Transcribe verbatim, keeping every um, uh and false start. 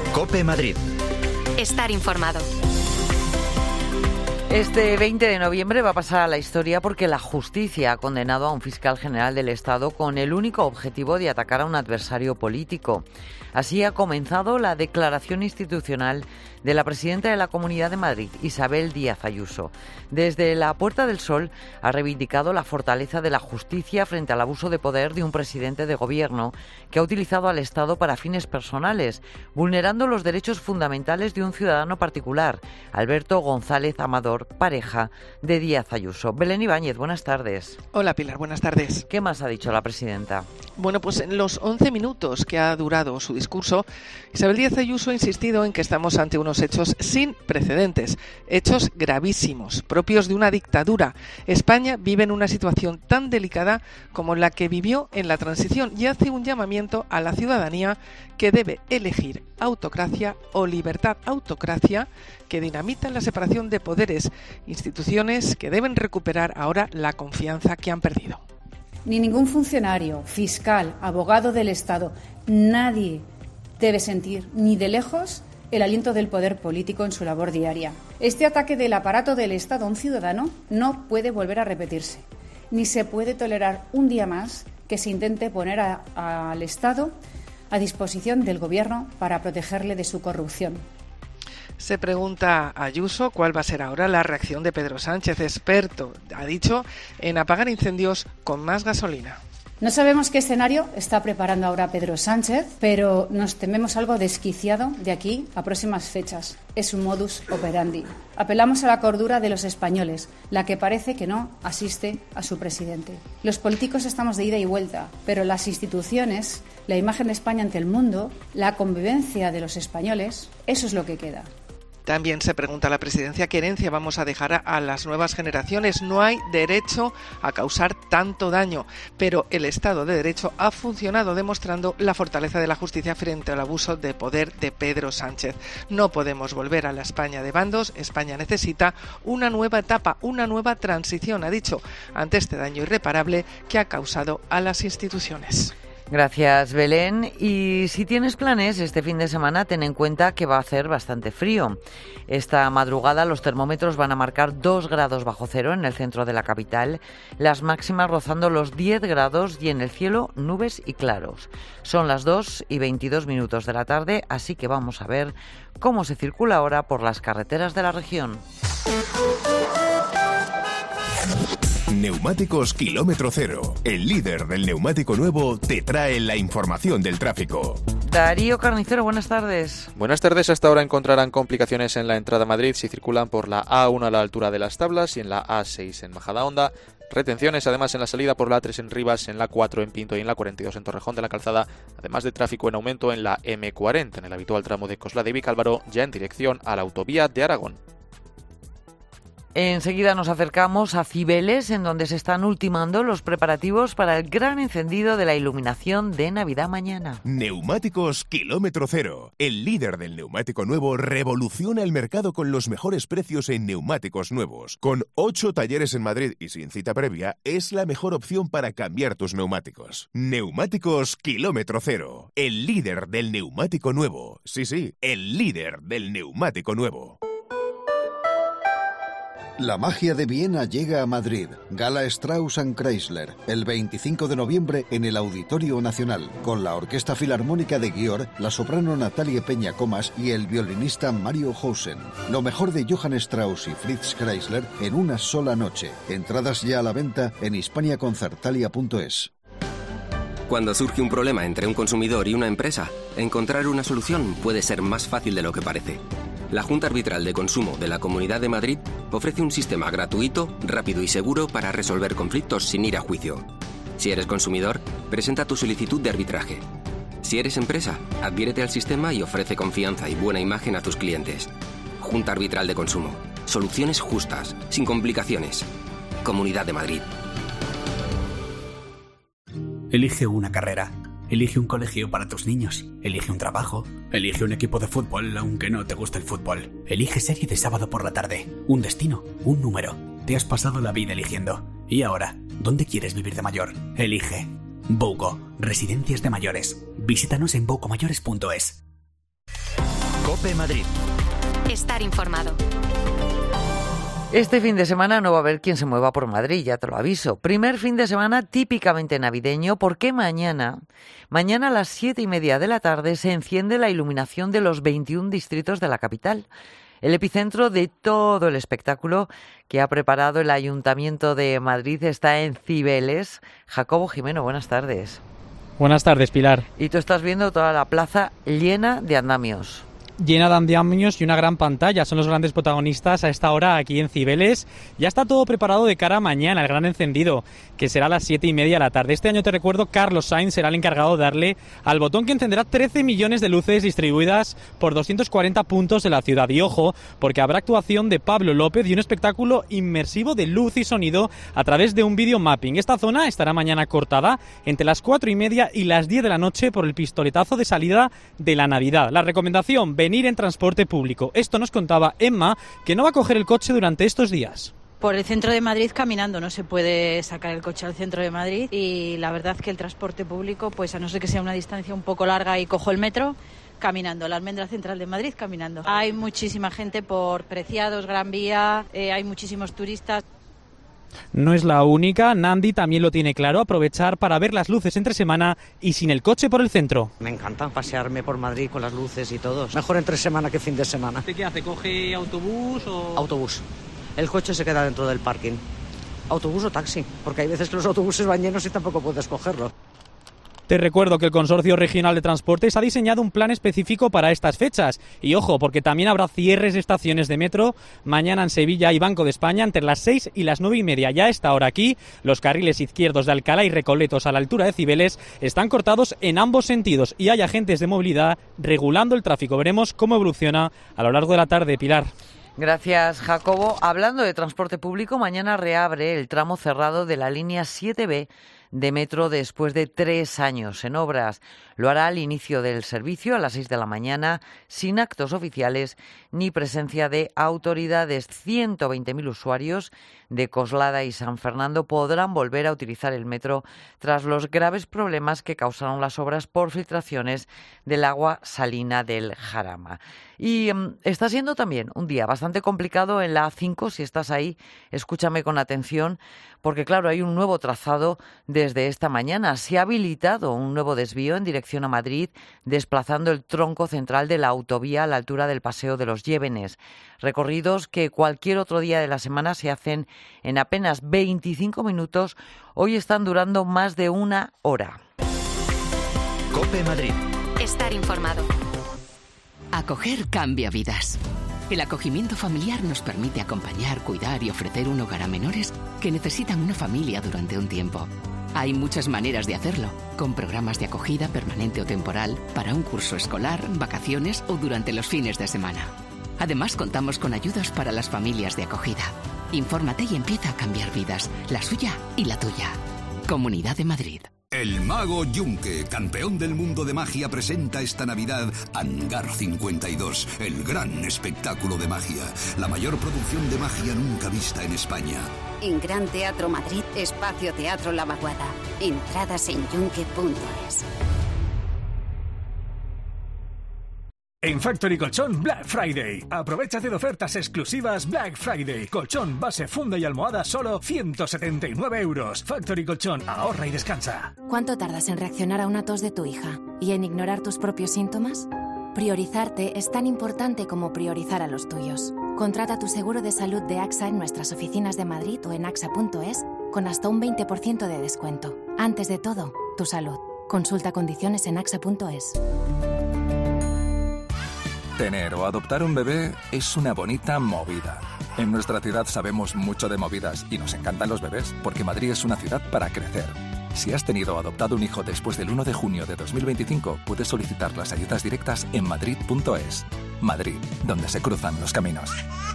COPE Madrid. Estar informado. Este veinte de noviembre va a pasar a la historia porque la justicia ha condenado a un fiscal general del Estado con el único objetivo de atacar a un adversario político. Así ha comenzado la declaración institucional de la presidenta de la Comunidad de Madrid, Isabel Díaz Ayuso. Desde la Puerta del Sol ha reivindicado la fortaleza de la justicia frente al abuso de poder de un presidente de gobierno que ha utilizado al Estado para fines personales, vulnerando los derechos fundamentales de un ciudadano particular, Alberto González Amador, pareja de Díaz Ayuso. Belén Ibáñez, buenas tardes. Hola Pilar, buenas tardes. ¿Qué más ha dicho la presidenta? Bueno, pues en los once minutos que ha durado su discurso, Isabel Díaz Ayuso ha insistido en que estamos ante unos hechos sin precedentes, hechos gravísimos, propios de una dictadura. España vive en una situación tan delicada como la que vivió en la transición y hace un llamamiento a la ciudadanía que debe elegir autocracia o libertad autocracia, que dinamitan la separación de poderes, instituciones que deben recuperar ahora la confianza que han perdido. Ni ningún funcionario, fiscal, abogado del Estado, nadie debe sentir ni de lejos el aliento del poder político en su labor diaria. Este ataque del aparato del Estado a un ciudadano no puede volver a repetirse, ni se puede tolerar un día más que se intente poner a, a, al Estado a disposición del Gobierno para protegerle de su corrupción. Se pregunta Ayuso cuál va a ser ahora la reacción de Pedro Sánchez, experto, ha dicho, en apagar incendios con más gasolina. No sabemos qué escenario está preparando ahora Pedro Sánchez, pero nos tememos algo desquiciado de aquí a próximas fechas. Es un modus operandi. Apelamos a la cordura de los españoles, la que parece que no asiste a su presidente. Los políticos estamos de ida y vuelta, pero las instituciones, la imagen de España ante el mundo, la convivencia de los españoles, eso es lo que queda. También se pregunta la presidencia qué herencia vamos a dejar a, a las nuevas generaciones. No hay derecho a causar tanto daño, pero el Estado de Derecho ha funcionado demostrando la fortaleza de la justicia frente al abuso de poder de Pedro Sánchez. No podemos volver a la España de bandos. España necesita una nueva etapa, una nueva transición, ha dicho, ante este daño irreparable que ha causado a las instituciones. Gracias, Belén. Y si tienes planes este fin de semana, ten en cuenta que va a hacer bastante frío. Esta madrugada los termómetros van a marcar dos grados bajo cero en el centro de la capital, las máximas rozando los diez grados y en el cielo nubes y claros. Son las dos y veintidós minutos de la tarde, así que vamos a ver cómo se circula ahora por las carreteras de la región. Neumáticos Kilómetro Cero, el líder del neumático nuevo, te trae la información del tráfico. Darío Carnicero, buenas tardes. Buenas tardes. Hasta ahora encontrarán complicaciones en la entrada a Madrid si circulan por la A uno a la altura de Las Tablas y en la A seis en Majadahonda. Retenciones además en la salida por la A tres en Rivas, en la cuatro en Pinto y en la cuarenta y dos en Torrejón de la Calzada, además de tráfico en aumento en la eme cuarenta en el habitual tramo de Coslada y Vicálvaro, ya en dirección a la autovía de Aragón. Enseguida nos acercamos a Cibeles, en donde se están ultimando los preparativos para el gran encendido de la iluminación de Navidad mañana. Neumáticos Kilómetro Cero, el líder del neumático nuevo, revoluciona el mercado con los mejores precios en neumáticos nuevos. Con ocho talleres en Madrid y sin cita previa, es la mejor opción para cambiar tus neumáticos. Neumáticos Kilómetro Cero, el líder del neumático nuevo. Sí, sí, el líder del neumático nuevo. La magia de Viena llega a Madrid. Gala Strauss and Chrysler, el veinticinco de noviembre en el Auditorio Nacional, con la Orquesta Filarmónica de Győr, la soprano Natalie Peña Comas y el violinista Mario Hausen. Lo mejor de Johann Strauss y Fritz Chrysler en una sola noche. Entradas ya a la venta en hispania concertalia punto es. Cuando surge un problema entre un consumidor y una empresa, encontrar una solución puede ser más fácil de lo que parece. La Junta Arbitral de Consumo de la Comunidad de Madrid ofrece un sistema gratuito, rápido y seguro para resolver conflictos sin ir a juicio. Si eres consumidor, presenta tu solicitud de arbitraje. Si eres empresa, adhiérete al sistema y ofrece confianza y buena imagen a tus clientes. Junta Arbitral de Consumo. Soluciones justas, sin complicaciones. Comunidad de Madrid. Elige una carrera. Elige un colegio para tus niños. Elige un trabajo. Elige un equipo de fútbol, aunque no te guste el fútbol. Elige serie de sábado por la tarde. Un destino. Un número. Te has pasado la vida eligiendo. ¿Y ahora? ¿Dónde quieres vivir de mayor? Elige. Bouco. Residencias de mayores. Visítanos en bouco mayores punto es. COPE Madrid. Estar informado. Este fin de semana no va a haber quien se mueva por Madrid, ya te lo aviso. Primer fin de semana típicamente navideño, porque mañana, mañana a las siete y media de la tarde se enciende la iluminación de los veintiún distritos de la capital. El epicentro de todo el espectáculo que ha preparado el Ayuntamiento de Madrid está en Cibeles. Jacobo Jimeno, buenas tardes. Buenas tardes, Pilar. Y tú estás viendo toda la plaza llena de andamios. Llena de andamios y una gran pantalla. Son los grandes protagonistas a esta hora aquí en Cibeles. Ya está todo preparado de cara a mañana, el gran encendido, que será a las siete y media de la tarde. Este año, te recuerdo, Carlos Sainz será el encargado de darle al botón que encenderá trece millones de luces distribuidas por doscientos cuarenta puntos de la ciudad. Y ojo, porque habrá actuación de Pablo López y un espectáculo inmersivo de luz y sonido a través de un video mapping. Esta zona estará mañana cortada entre las cuatro y media y las diez de la noche por el pistoletazo de salida de la Navidad. La recomendación, venir en transporte público. Esto nos contaba Emma, que no va a coger el coche durante estos días. Por el centro de Madrid caminando, no se puede sacar el coche al centro de Madrid y la verdad que el transporte público, pues a no ser que sea una distancia un poco larga y cojo el metro, caminando, la Almendra Central de Madrid caminando. Hay muchísima gente por Preciados, Gran Vía, eh, hay muchísimos turistas. No es la única, Nandi también lo tiene claro, aprovechar para ver las luces entre semana y sin el coche por el centro. Me encanta pasearme por Madrid con las luces y todo. Mejor entre semana que fin de semana. ¿Usted qué hace? ¿Coge autobús o...? Autobús. El coche se queda dentro del parking. Autobús o taxi, porque hay veces que los autobuses van llenos y tampoco puedes cogerlo. Te recuerdo que el Consorcio Regional de Transportes ha diseñado un plan específico para estas fechas. Y ojo, porque también habrá cierres de estaciones de metro. Mañana en Sevilla y Banco de España entre las seis y las nueve y media. Ya a esta hora aquí, los carriles izquierdos de Alcalá y Recoletos a la altura de Cibeles están cortados en ambos sentidos y hay agentes de movilidad regulando el tráfico. Veremos cómo evoluciona a lo largo de la tarde, Pilar. Gracias, Jacobo. Hablando de transporte público, mañana reabre el tramo cerrado de la línea siete be de metro después de tres años en obras. Lo hará al inicio del servicio a las seis de la mañana, sin actos oficiales ni presencia de autoridades. ciento veinte mil usuarios de Coslada y San Fernando podrán volver a utilizar el metro tras los graves problemas que causaron las obras por filtraciones del agua salina del Jarama. Y um, está siendo también un día bastante complicado en la A cinco. Si estás ahí, escúchame con atención, porque claro, hay un nuevo trazado desde esta mañana. Se ha habilitado un nuevo desvío en dirección a Madrid, desplazando el tronco central de la autovía a la altura del Paseo de los Llévenes. Recorridos que cualquier otro día de la semana se hacen en apenas veinticinco minutos, hoy están durando más de una hora. COPE Madrid. Estar informado. Acoger cambia vidas. El acogimiento familiar nos permite acompañar, cuidar y ofrecer un hogar a menores que necesitan una familia durante un tiempo. Hay muchas maneras de hacerlo, con programas de acogida permanente o temporal, para un curso escolar, vacaciones o durante los fines de semana. Además, contamos con ayudas para las familias de acogida. Infórmate y empieza a cambiar vidas, la suya y la tuya. Comunidad de Madrid. El Mago Yunque, campeón del mundo de magia, presenta esta Navidad Hangar cincuenta y dos, el gran espectáculo de magia, la mayor producción de magia nunca vista en España. En Gran Teatro Madrid, Espacio Teatro La Vaguada. Entradas en yunque punto es. En Factory Colchón Black Friday. Aprovechate de ofertas exclusivas Black Friday. Colchón, base, funda y almohada solo ciento setenta y nueve euros. Factory Colchón, ahorra y descansa. ¿Cuánto tardas en reaccionar a una tos de tu hija y en ignorar tus propios síntomas? Priorizarte es tan importante como priorizar a los tuyos. Contrata tu seguro de salud de AXA en nuestras oficinas de Madrid o en axa punto es con hasta un veinte por ciento de descuento. Antes de todo, tu salud. Consulta condiciones en axa punto es. Tener o adoptar un bebé es una bonita movida. En nuestra ciudad sabemos mucho de movidas y nos encantan los bebés, porque Madrid es una ciudad para crecer. Si has tenido o adoptado un hijo después del uno de junio de dos mil veinticinco, puedes solicitar las ayudas directas en madrid punto es. Madrid, donde se cruzan los caminos.